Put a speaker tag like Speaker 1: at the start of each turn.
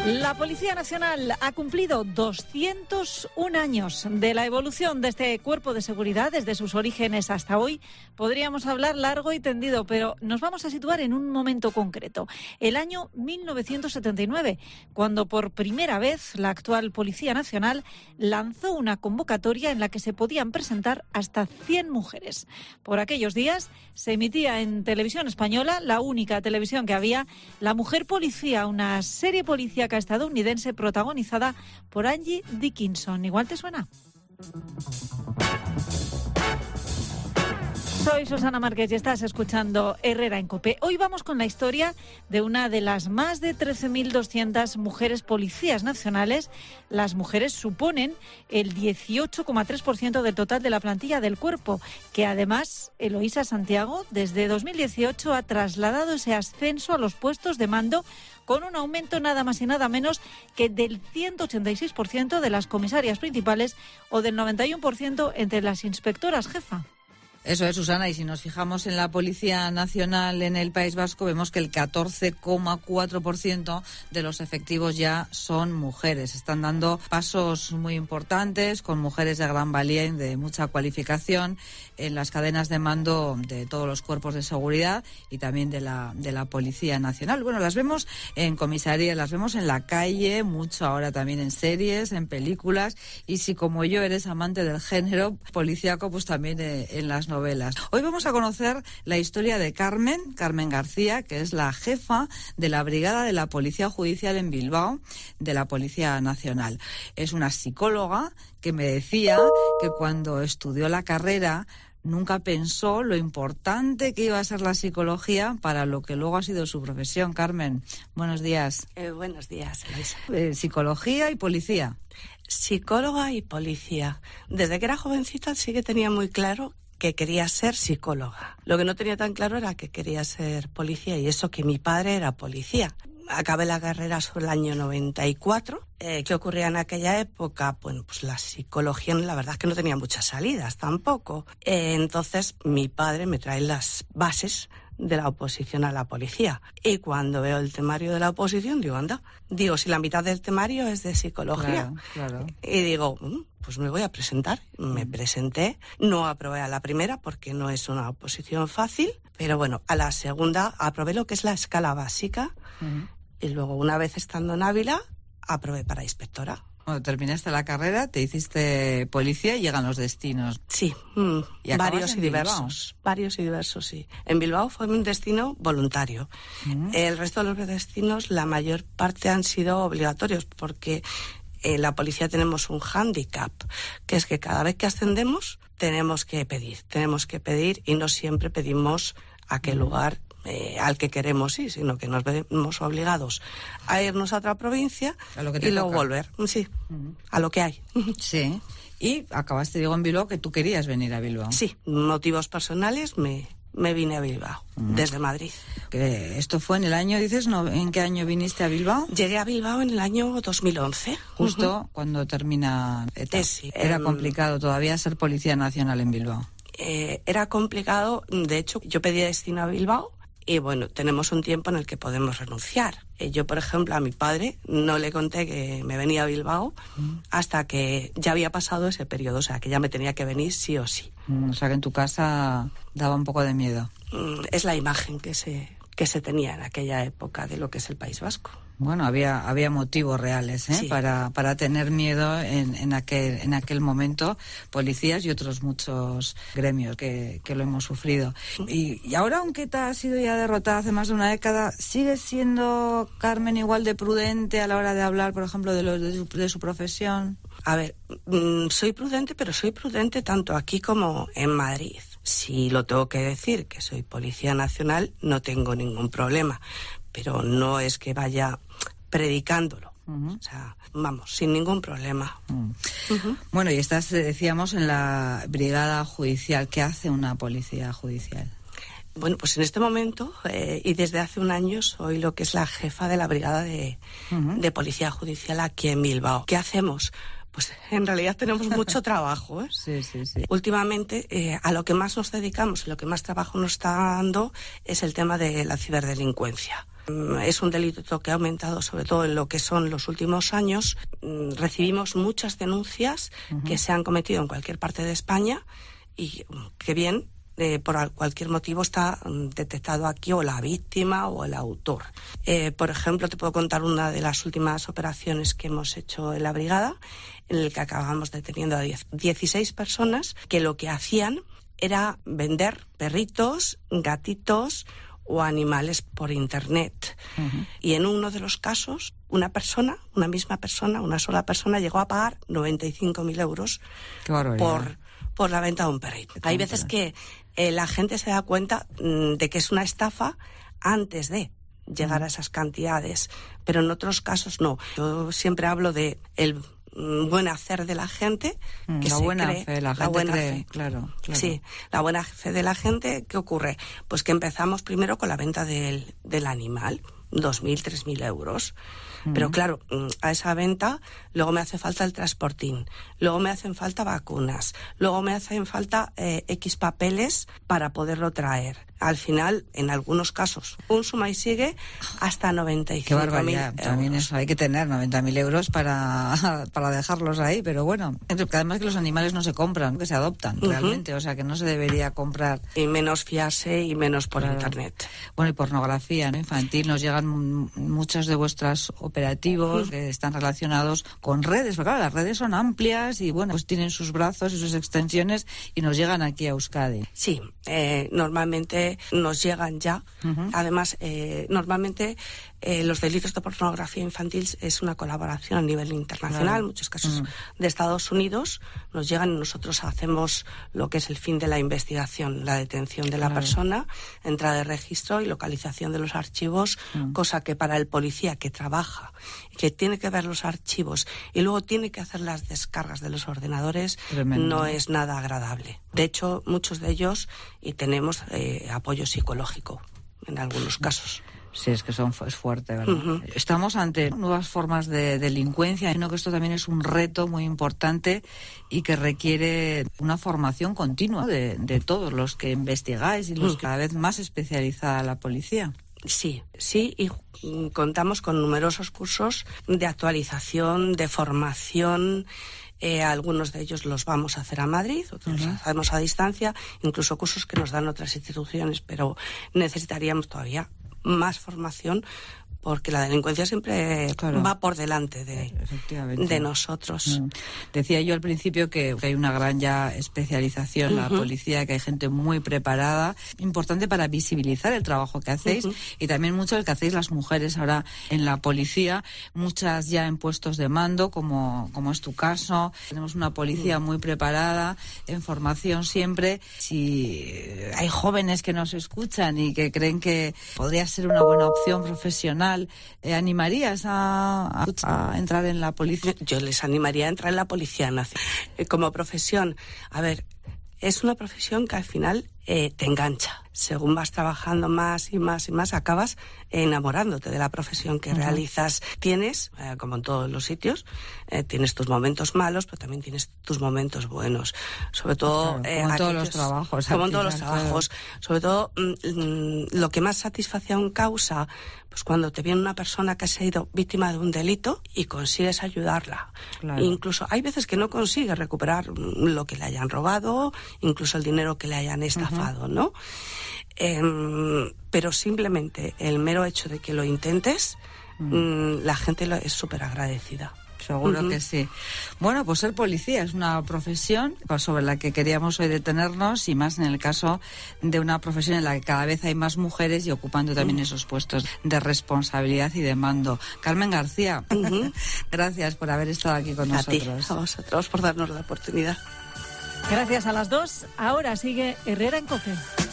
Speaker 1: La Policía Nacional ha cumplido 201 años de la evolución de este cuerpo de seguridad desde sus orígenes hasta hoy. Podríamos hablar largo y tendido, pero nos vamos a situar en un momento concreto. El año 1979, cuando por primera vez la actual Policía Nacional lanzó una convocatoria en la que se podían presentar hasta 100 mujeres. Por aquellos días se emitía en Televisión Española, la única televisión que había, La Mujer Policía, una serie policíaca estadounidense protagonizada por Angie Dickinson. ¿Igual te suena? Soy Susana Márquez y estás escuchando Herrera en COPE. Hoy vamos con la historia de una de las más de 13.200 mujeres policías nacionales. Las mujeres suponen el 18,3% del total de la plantilla del cuerpo, que además Eloísa Santiago desde 2018 ha trasladado ese ascenso a los puestos de mando con un aumento nada más y nada menos que del 186% de las comisarias principales o del 91% entre las inspectoras jefa.
Speaker 2: Eso es, Susana, y si nos fijamos en la Policía Nacional en el País Vasco, vemos que el 14,4% de los efectivos ya son mujeres. Están dando pasos muy importantes con mujeres de gran valía y de mucha cualificación en las cadenas de mando de todos los cuerpos de seguridad y también de la Policía Nacional. Bueno, las vemos en comisaría, las vemos en la calle, mucho ahora también en series, en películas, y si como yo eres amante del género policíaco, pues también en las novelas. Hoy vamos a conocer la historia de Carmen García, que es la jefa de la Brigada de la Policía Judicial en Bilbao, de la Policía Nacional. Es una psicóloga que me decía que cuando estudió la carrera nunca pensó lo importante que iba a ser la psicología para lo que luego ha sido su profesión. Carmen, buenos días.
Speaker 3: Buenos días, Eloísa.
Speaker 2: Psicología y policía.
Speaker 3: Psicóloga y policía. Desde que era jovencita sí que tenía muy claro que quería ser psicóloga. Lo que no tenía tan claro era que quería ser policía, y eso que mi padre era policía. Acabé la carrera sobre el año 94. ¿Qué ocurría en aquella época? Bueno, pues la psicología la verdad es que no tenía muchas salidas tampoco. Entonces mi padre me trae las bases de la oposición a la policía. Y cuando veo el temario de la oposición, digo, anda, si la mitad del temario es de psicología.
Speaker 2: Claro.
Speaker 3: Y digo, pues me voy a presentar. Me presenté, no aprobé a la primera porque no es una oposición fácil, pero bueno, a la segunda aprobé lo que es la escala básica. Y luego, una vez estando en Ávila, aprobé para inspectora.
Speaker 2: Cuando terminaste la carrera, te hiciste policía y llegan los destinos.
Speaker 3: Sí, varios y diversos. Varios y diversos, sí. En Bilbao fue un destino voluntario. El resto de los destinos, la mayor parte han sido obligatorios, porque en la policía tenemos un hándicap, que es que cada vez que ascendemos tenemos que pedir y no siempre pedimos a qué lugar al que queremos ir, sino que nos vemos obligados a irnos a otra provincia y luego volver. Sí, a lo que hay.
Speaker 2: Sí. Y acabaste, digo, en Bilbao, que tú querías venir a Bilbao.
Speaker 3: Sí, motivos personales me vine a Bilbao, desde Madrid.
Speaker 2: Que esto fue en el año, dices, ¿no? ¿En qué año viniste a Bilbao?
Speaker 3: Llegué a Bilbao en el año 2011.
Speaker 2: Justo cuando termina ETA.
Speaker 3: Sí,
Speaker 2: Era complicado todavía ser policía nacional en Bilbao.
Speaker 3: Era complicado. De hecho, yo pedí destino a Bilbao. Y bueno, tenemos un tiempo en el que podemos renunciar. Yo, por ejemplo, a mi padre no le conté que me venía a Bilbao hasta que ya había pasado ese periodo, o sea, que ya me tenía que venir sí o sí.
Speaker 2: O sea, que en tu casa daba un poco de miedo.
Speaker 3: Es la imagen que se tenía en aquella época de lo que es el País Vasco.
Speaker 2: Bueno, había motivos reales
Speaker 3: Sí.
Speaker 2: para tener miedo en aquel momento, policías y otros muchos gremios que lo hemos sufrido. Y ahora, aunque te has sido ya derrotada hace más de una década, ¿sigues siendo, Carmen, igual de prudente a la hora de hablar, por ejemplo, de su profesión?
Speaker 3: A ver, soy prudente, pero soy prudente tanto aquí como en Madrid. Si lo tengo que decir, que soy policía nacional, no tengo ningún problema, pero no es que vaya predicándolo. O sea, vamos, sin ningún problema.
Speaker 2: Bueno, y estás, decíamos, en la brigada judicial. ¿Qué hace una policía judicial?
Speaker 3: Bueno, pues en este momento, y desde hace un año, soy lo que es la jefa de la brigada de policía judicial aquí en Bilbao. ¿Qué hacemos? Pues en realidad tenemos mucho trabajo, ¿eh?
Speaker 2: Sí.
Speaker 3: Últimamente, a lo que más nos dedicamos y lo que más trabajo nos está dando es el tema de la ciberdelincuencia. Es un delito que ha aumentado, sobre todo en lo que son los últimos años. Recibimos muchas denuncias que se han cometido en cualquier parte de España y que bien, por cualquier motivo está detectado aquí o la víctima o el autor. Por ejemplo, te puedo contar una de las últimas operaciones que hemos hecho en la brigada, en el que acabamos deteniendo a 16 personas que lo que hacían era vender perritos, gatitos o animales por Internet. Y en uno de los casos, una sola persona llegó a pagar 95.000 euros por la venta de un perrito. Hay veces que la gente se da cuenta de que es una estafa antes de llegar a esas cantidades, pero en otros casos no. Yo siempre hablo de el buen hacer de la gente, que
Speaker 2: la
Speaker 3: se
Speaker 2: buena
Speaker 3: cree,
Speaker 2: fe, la gente
Speaker 3: buena
Speaker 2: cree,
Speaker 3: fe.
Speaker 2: Claro.
Speaker 3: Sí, la buena fe de la gente. ¿Qué ocurre? Pues que empezamos primero con la venta del animal, 2.000, 3.000 euros. Pero claro, a esa venta luego me hace falta el transportín, luego me hacen falta vacunas, luego me hacen falta X papeles para poderlo traer. Al final, en algunos casos, un suma y sigue hasta 95.000
Speaker 2: Qué barbaridad.
Speaker 3: euros.
Speaker 2: También eso, hay que tener 90.000 euros para dejarlos ahí, pero bueno, además que los animales no se compran, que se adoptan realmente, o sea que no se debería comprar.
Speaker 3: Y menos fiarse y menos por Internet.
Speaker 2: Bueno, y pornografía, ¿no? Infantil, nos llegan muchos de vuestros operativos que están relacionados con redes, porque claro, las redes son amplias y bueno, pues tienen sus brazos y sus extensiones y nos llegan aquí a Euskadi.
Speaker 3: Sí, normalmente nos llegan ya. Además, normalmente los delitos de pornografía infantil es una colaboración a nivel internacional. En muchos casos de Estados Unidos nos llegan y nosotros hacemos lo que es el fin de la investigación, la detención de la persona, entrada de registro y localización de los archivos, cosa que para el policía que trabaja, que tiene que ver los archivos y luego tiene que hacer las descargas de los ordenadores, no es nada agradable. De hecho, muchos de ellos y tenemos apoyo psicológico en algunos casos.
Speaker 2: Sí, es que es fuerte, ¿verdad? Estamos ante nuevas formas de delincuencia. Creo que esto también es un reto muy importante y que requiere una formación continua de todos los que investigáis y los cada vez más especializada la policía.
Speaker 3: Sí, y contamos con numerosos cursos de actualización, de formación. Algunos de ellos los vamos a hacer a Madrid, otros los hacemos a distancia, incluso cursos que nos dan otras instituciones, pero necesitaríamos todavía más formación porque la delincuencia siempre va por delante de nosotros.
Speaker 2: Decía yo al principio que hay una gran ya especialización en la policía, que hay gente muy preparada, importante para visibilizar el trabajo que hacéis y también mucho el que hacéis las mujeres ahora en la policía, muchas ya en puestos de mando, como es tu caso. Tenemos una policía muy preparada, en formación siempre. Si hay jóvenes que nos escuchan y que creen que podría ser una buena opción profesional, ¿animarías a entrar en la policía?
Speaker 3: Yo les animaría a entrar en la Policía Nacional. Como profesión, a ver, es una profesión que al final te engancha. Según vas trabajando más y más y más, acabas enamorándote de la profesión que realizas. Tienes, como en todos los sitios, tienes tus momentos malos, pero también tienes tus momentos buenos. Sobre todo...
Speaker 2: como en todos los trabajos.
Speaker 3: Como en todos los trabajos. Sobre todo, lo que más satisfacción causa, pues cuando te viene una persona que ha sido víctima de un delito y consigues ayudarla. Incluso hay veces que no consigues recuperar lo que le hayan robado, incluso el dinero que le hayan estafado, ¿no? Pero simplemente el mero hecho de que lo intentes, la gente es súper agradecida.
Speaker 2: Seguro que sí. Bueno, pues ser policía es una profesión sobre la que queríamos hoy detenernos, y más en el caso de una profesión en la que cada vez hay más mujeres y ocupando también esos puestos de responsabilidad y de mando. Carmen García, gracias por haber estado aquí con nosotros.
Speaker 3: A vosotros por darnos la oportunidad.
Speaker 1: Gracias a las dos. Ahora sigue Herrera en COPE.